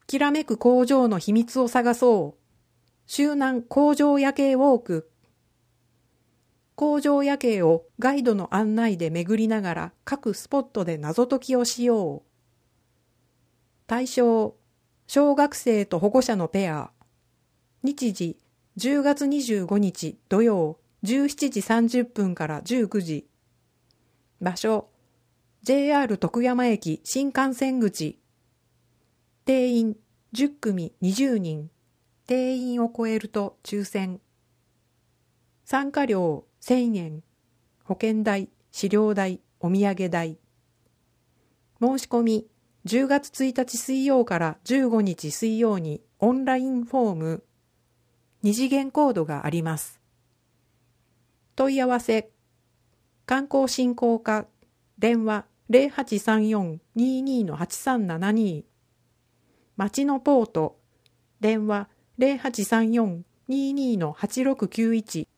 きらめく工場の秘密を探そう。周南工場夜景ウォーク。工場夜景をガイドの案内で巡りながら各スポットで謎解きをしよう。対象、小学生と保護者のペア。日時、10月25日土曜17時30分から19時。場所、JR 徳山駅新幹線口。定員10組20人。定員を超えると抽選。参加料1000円。保険代、飼料代、お土産代。申し込み10月1日水曜から15日水曜にオンラインフォーム、2次元コードがあります。問い合わせ、観光振興課、電話0834-22-8372、町のポート、電話0834-22-8691